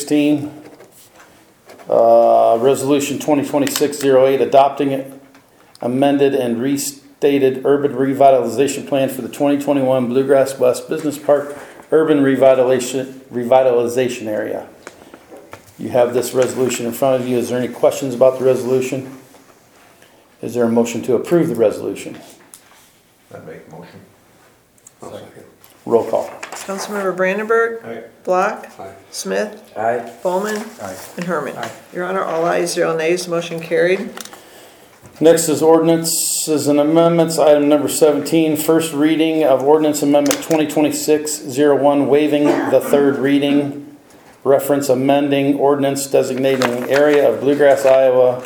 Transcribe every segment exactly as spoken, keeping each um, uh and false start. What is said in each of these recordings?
sixteen. Uh, Resolution twenty twenty-six oh eight, adopting amended and restated urban revitalization plan for the twenty twenty-one Bluegrass West Business Park urban revitalization revitalization area. You have this resolution in front of you. Is there any questions about the resolution? Is there a motion to approve the resolution? I'd make a motion. Roll call. Councilmember Brandenburg. Aye. Block. Aye. Smith. Aye. Bowman. Aye. And Herman. Aye. Your Honor, all ayes, zero nays, motion carried. Next is ordinances and amendments. Item number seventeen, first reading of ordinance amendment twenty twenty-six oh one, waiving the third reading. Reference amending ordinance designating an area of Bluegrass, Iowa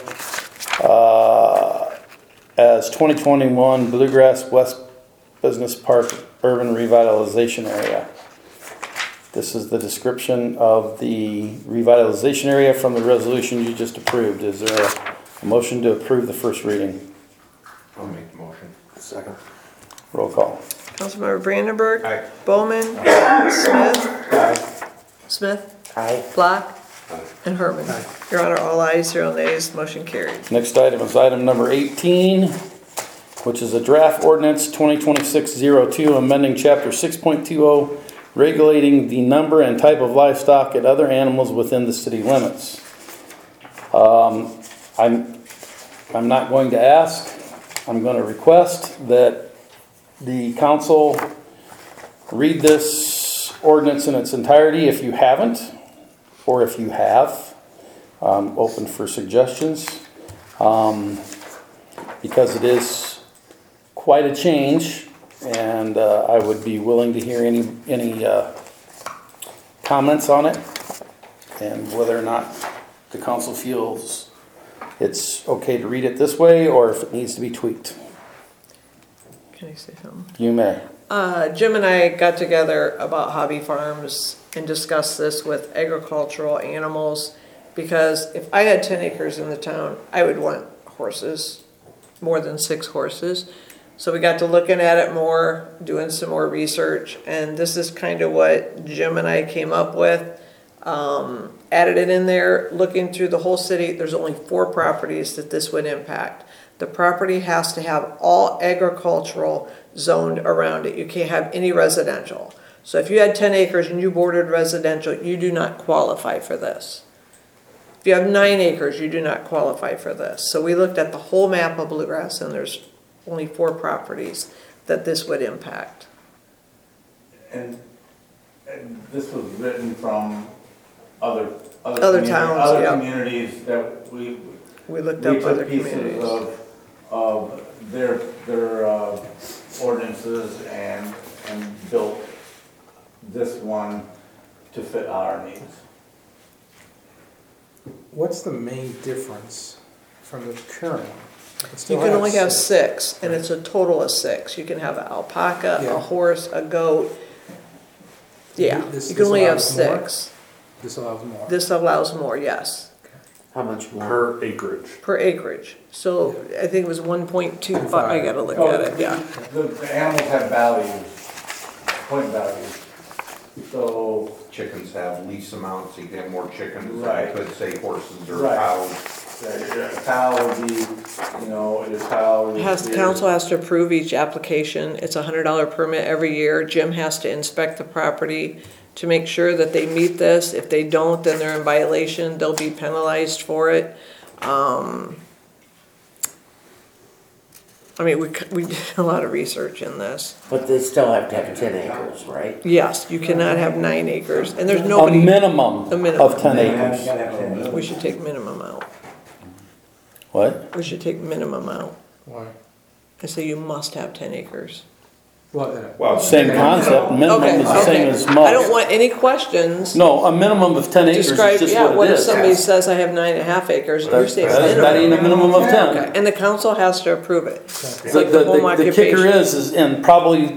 uh, as twenty twenty-one Bluegrass West Business Park urban revitalization area. This is the description of the revitalization area from the resolution you just approved. Is there a A motion to approve the first reading? I'll make the motion. Second. Roll call. Councilmember Brandenburg. Aye. Bowman. Smith. Aye. Smith. Aye. Block. Aye. And Herman. Aye. Your Honor, all ayes, zero nays, motion carried. Next item is item number eighteen, which is a draft ordinance twenty twenty-six oh two, amending chapter six point two oh, regulating the number and type of livestock and other animals within the city limits. Um, I'm, I'm not going to ask, I'm going to request that the council read this ordinance in its entirety if you haven't, or if you have. Um, open for suggestions, um, because it is quite a change, and uh, I would be willing to hear any, any uh, comments on it, and whether or not the council feels it's okay to read it this way, or if it needs to be tweaked. Can I say something? You may. Uh, Jim and I got together about hobby farms and discussed this with agricultural animals, because if I had ten acres in the town, I would want horses, more than six horses. So we got to looking at it more, doing some more research, and this is kind of what Jim and I came up with. Um, added it in there, looking through the whole city, there's only four properties that this would impact. The property has to have all agricultural zoned around it. You can't have any residential. So if you had ten acres and you bordered residential, you do not qualify for this. If you have nine acres, you do not qualify for this. So we looked at the whole map of Bluegrass, and there's only four properties that this would impact. And, and this was written from other other, Other communi- towns, other yeah. communities that we We looked we up other took pieces communities. of of their their uh, ordinances and and built this one to fit our needs. What's the main difference from the current one? You can only have six, and it's a total of six. You can have an alpaca, Yeah. a horse, a goat. Yeah, This- you can this only have allows more? six. This allows more. This allows more, yes, How much more? Per acreage. per acreage. So I think it was one point two five, I gotta look Oh, at it, yeah. The, the animals have values, point values. So Chickens have lease amounts, you can have more chickens, I Right. could say horses or Right. cows. uh, a cow would be, you know, your cow would be. Has, the council has to approve each application. It's a hundred dollar permit every year. Jim has to inspect the property to make sure that they meet this. If they don't, then they're in violation. They'll be penalized for it. Um, I mean, we, c- we did a lot of research in this. But they still have to have ten acres, right? Yes, you cannot have nine acres, and there's A nobody, minimum A minimum. of ten acres. we should take minimum out. What? We should take minimum out. Why? I say you must have ten acres. Well, uh, Well, Same concept, minimum Okay, is the same okay. as I don't must. want any questions. No, a minimum of ten acres is Describe, just yeah, what what it if is. somebody says I have nine and a half acres, and you're That saying that- that ain't a minimum? minimum of ten. Okay, and the council has to approve it. The, It's like the the, home the, the kicker occupation. is, is, and probably,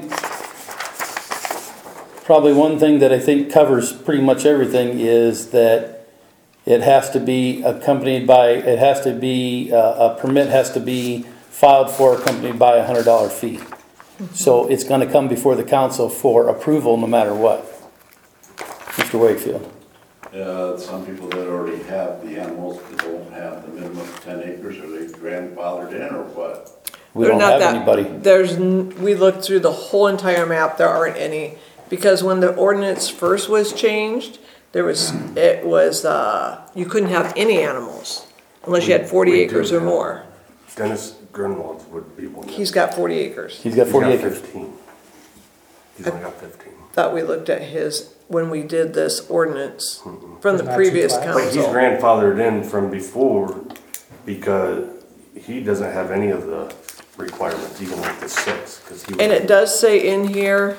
probably one thing that I think covers pretty much everything is that it has to be accompanied by, it has to be, uh, a permit has to be filed for, accompanied by a hundred dollar fee. So it's gonna come before the council for approval no matter what. Mister Wakefield. Uh, some people that already have the animals that don't have the minimum of ten acres, are they grandfathered in or what? We They're don't not have that- anybody. There's, n- we looked through the whole entire map, there aren't any, because when the ordinance first was changed, there was, it was, uh, you couldn't have any animals unless you had forty We- we do acres or have- more. Dennis Grunwald would be one. He's got forty acres. He's got He's forty got acres. fifteen. He's only got fifteen. Thought we looked at his, when we did this ordinance from the Not too previous flat. But he's council. grandfathered in from before because he doesn't have any of the requirements, even like the six, because he. And it does say in here,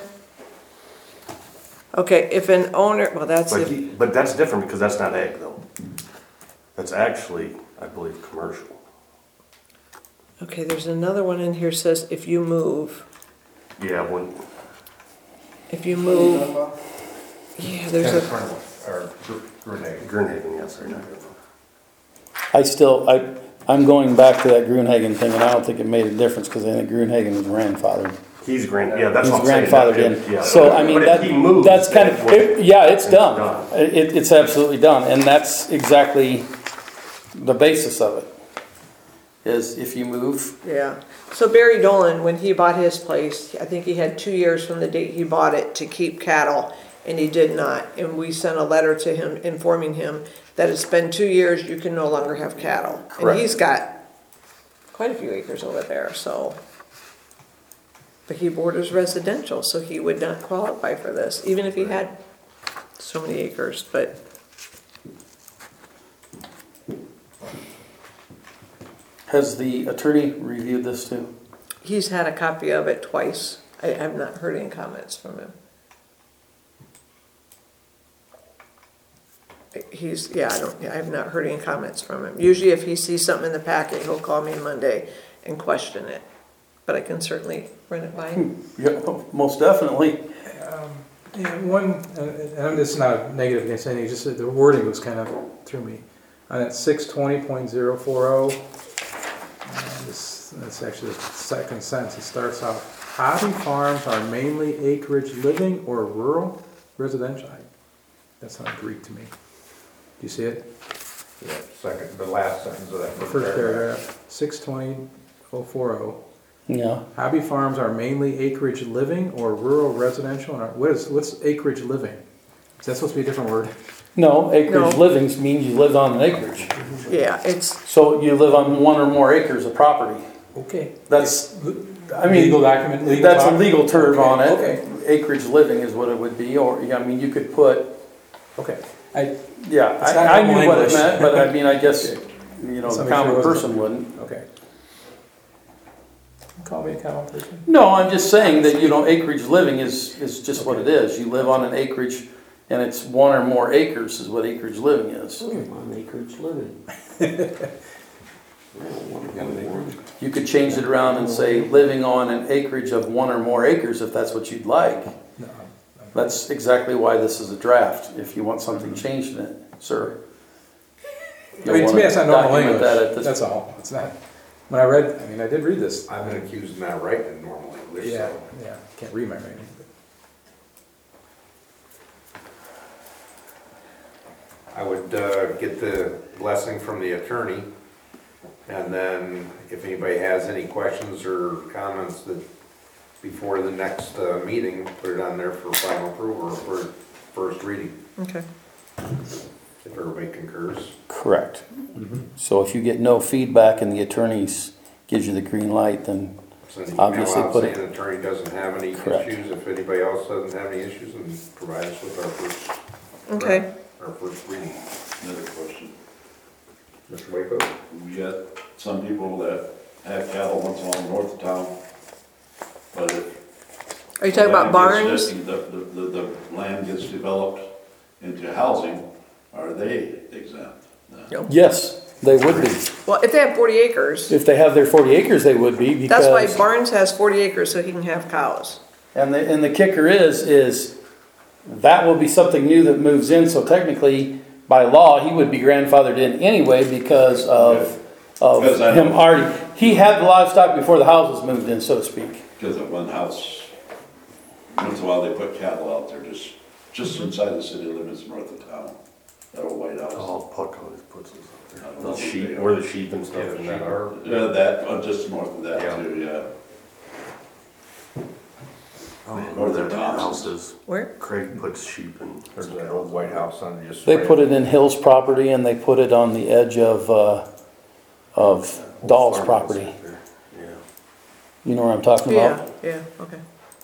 okay, if an owner, well, that's But if, he, but that's different because that's not ag though. That's actually, I believe, commercial. okay, there's another one in here says if you move, Yeah, when, if you move, yeah, there's Dennis a, Grunwald, or Gr- Grunhagen. Grunhagen, yes, I know. I still, I, I'm going back to that Grunhagen thing, and I don't think it made a difference, because I think Grunhagen was grandfathered. He's grand, yeah, that's He's what I'm saying. grandfathered in. Yeah. So, I mean, But if that, he moves, that's kind of, then it would- it- yeah, it's it's done. done. It, it's absolutely done, and that's exactly the basis of it, is if you move, yeah. So Barry Dolan, when he bought his place, I think he had two years from the date he bought it to keep cattle, and he did not. And we sent a letter to him informing him that it's been two years, you can no longer have cattle. And Correct. he's got quite a few acres over there, so. But he borders residential, so he would not qualify for this, even if he had so many acres, but. has the attorney reviewed this too? He's had a copy of it twice. I have not heard any comments from him. He's, yeah, I don't, I have not heard any comments from him. Usually if he sees something in the packet, he'll call me Monday and question it. But I can certainly run it by him. Yeah, most definitely. Yeah, one, uh, and I'm just not negative against anything, just that the wording was kind of threw me. On that six twenty point zero four oh, this, that's actually the second sentence. It starts off, hobby farms are mainly acreage living or rural residential. I- That sounded Greek to me. Do you see it? Yeah, second, the last sentence of that The first first paragraph. paragraph, six twenty oh four oh. Yeah, Hobby farms are mainly acreage living or rural residential? Or what is, what's acreage living? Is that supposed to be a different word? no, acreage No. livings means you live on an acreage. Yeah, it's, So you live on one or more acres of property. Okay. That's, I mean, Legal document, legal that's a talk? legal term on it. Okay. Acreage living is what it would be, or, I mean, you could put, Okay. I, yeah, It's not I, I normal knew what it English. meant, but I mean, I guess, Okay. you know, Just the make sure common it wasn't- person wouldn't. okay. Call me a common person. No, I'm just saying that, you know, acreage living is, is just what it is. You live on an acreage, and it's one or more acres is what acreage living is. On acreage living. You could change it around and say, living on an acreage of one or more acres, if that's what you'd like. No. That's exactly why this is a draft, if you want something changed in it, sir. I mean, to me, that's not normal Document English. that at this- That's all. It's not, when I read, I mean, I did read this. I've been accused of not writing normal English, Yeah, so. yeah, can't read my writing. I would uh, get the blessing from the attorney, and then if anybody has any questions or comments that, before the next uh, meeting, put it on there for final approval or for first reading, okay. if everybody concurs. Correct. So if you get no feedback and the attorneys gives you the green light, then Send an email Obviously out put saying it- the attorney doesn't have any Correct. issues, if anybody else doesn't have any issues, then provide us with our first. Okay. Our first reading. Another question. Mister Waco? We got some people that have cattle once in a while north of town, but if. Are you talking about land gets- barns? The, the, the, the land gets developed into housing, are they exempt? No. yes, they would be. Well, if they have forty acres, If they have their forty acres, they would be, because. that's why Barnes has forty acres so he can have cows. And the, and the kicker is, is that will be something new that moves in, so technically, by law, he would be grandfathered in anyway because of, of Because I him know- already, he had the livestock before the house was moved in, so to speak. Because at one house, once in a while they put cattle out there just, just inside the city limits north of town. That old White House. Oh, Puck always puts us up there. I don't know The what sheep, they are. where the sheep and stuff. Yeah, is. that are- Yeah, that, uh, just north of that Yeah. too, yeah. Oh, Or where their their houses. houses. Where? Craig puts sheep in. There's that old White House on just. They put it in Hill's property and they put it on the edge of, uh, of Dahl's property. Yeah. You know where I'm talking Yeah, about? yeah, okay.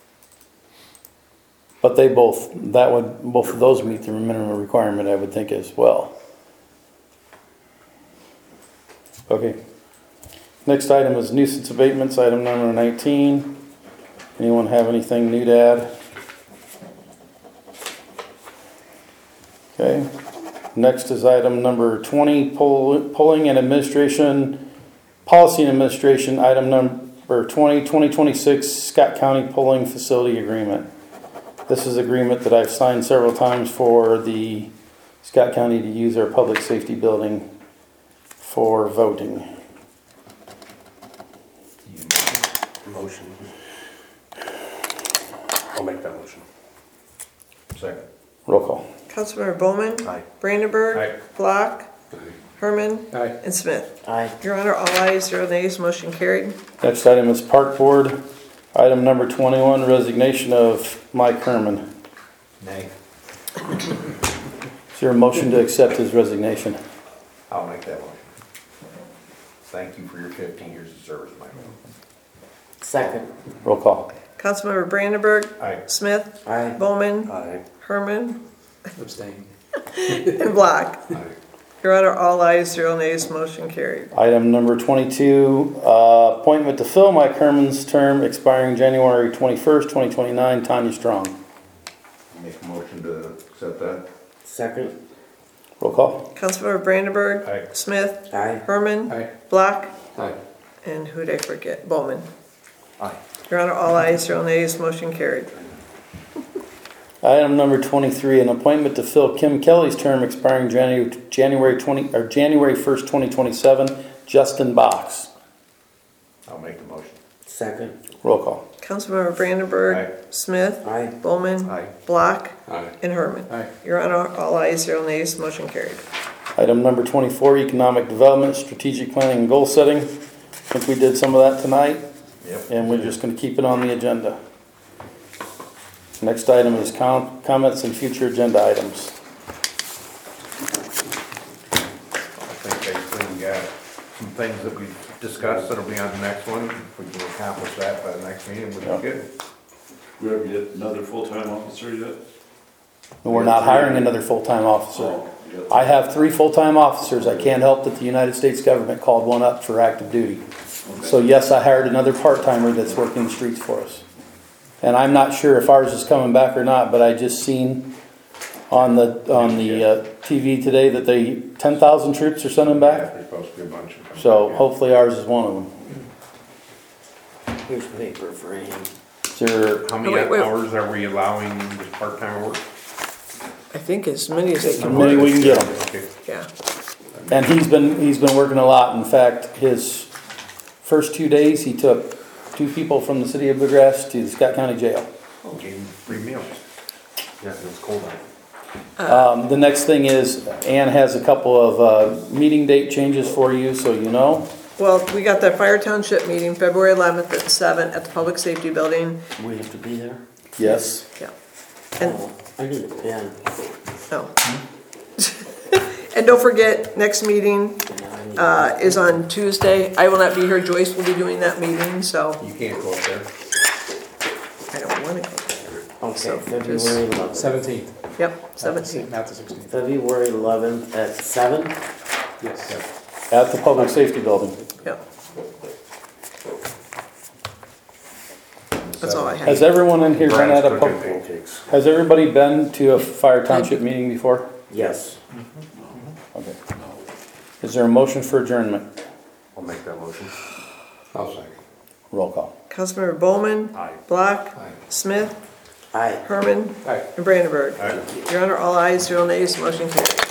But they both, that would, both of those meet the minimum requirement, I would think, as well. Okay. Next item is nuisance abatements, item number nineteen. Anyone have anything new to add? Okay. Next is item number twenty, poll- polling and administration, policy and administration, item number twenty, twenty twenty-six Scott County Polling Facility Agreement. This is agreement that I've signed several times for the Scott County to use our public safety building for voting. Motion. I'll make that motion. Second. Roll call. Councilmember Bowman. Aye. Brandenburg. Aye. Block. Herman. Aye. And Smith. Aye. Your Honor, all ayes, zero nays, motion carried. Next item is Park Board. Item number twenty-one, resignation of Mike Herman. Nay. Is there a motion to accept his resignation? I'll make that motion. Thank you for your fifteen years of service, Mike. Second. Roll call. Councilmember Brandenburg. Aye. Smith. Aye. Bowman. Aye. Herman. Abstain. And Block. Aye. Your Honor, all ayes, zero nays, motion carried. Item number twenty-two, uh, appointment to fill Mike Herman's term expiring January twenty-first, twenty twenty-nine, Tanya Strong. Make a motion to accept that. Second. Roll call. Councilmember Brandenburg. Aye. Smith. Aye. Herman. Aye. Block. Aye. And who'd I forget? Bowman. Aye. Your Honor, all ayes, zero nays, motion carried. Item number twenty-three, an appointment to fill Kim Kelly's term expiring January, January twenty, or January first, twenty twenty-seven, Justin Box. I'll make the motion. Second. Roll call. Councilmember Brandenburg. Aye. Smith. Aye. Bowman. Aye. Block. Aye. And Herman. Aye. Your Honor, all ayes, zero nays, motion carried. Item number twenty-four, economic development, strategic planning and goal setting. I think we did some of that tonight, Yep. and we're just gonna keep it on the agenda. Next item is com- comments and future agenda items. I think basically we got some things that we've discussed that'll be on the next one. If we can accomplish that by the next meeting, we'll Yeah. be good. We ever get another full-time officer yet? We're not hiring another full-time officer. Oh, you got- I have three full-time officers. I can't help that the United States government called one up for active duty. So yes, I hired another part-timer that's working the streets for us. And I'm not sure if ours is coming back or not, but I just seen on the, on the uh, T V today that they, ten thousand troops are sending back. There's supposed to be a bunch of them. So hopefully ours is one of them. Here's paper for him. Is there, How Oh, many wait, wait. hours are we allowing this part-time work? I think as many as they how can many work. we can get them? Okay. Yeah. And he's been, he's been working a lot. In fact, his first two days, he took two people from the city of Bluegrass to the Scott County Jail. Gave them free meals. Yeah, it was cold out. Um, the next thing is, Ann has a couple of, uh, meeting date changes for you, so you know. Well, we got that Fire Township meeting, February eleventh at seven at the Public Safety Building. We have to be there? Yes. Yeah. And, Oh, I need a pen. no. And don't forget, next meeting, Yeah, I need- uh, is on Tuesday. I will not be here. Joyce will be doing that meeting, so You can't go up there. I don't wanna go. Okay, so February just- eleventh. Seventeenth. Yep, seventeenth. Not the sixteenth. February eleventh at seven? Yes. At the Public Safety Building. Yep. That's all I Has have. everyone in here been Brian's at a, cooking pub- pancakes. has everybody been to a Fire Township meeting before? Yes. Okay. Is there a motion for adjournment? I'll make that motion. I'll second. Roll call. Councilmember Bowman. Aye. Block. Aye. Smith. Aye. Herman. Aye. And Brandenburg. Aye. Your Honor, all ayes, zero nays, motion carried.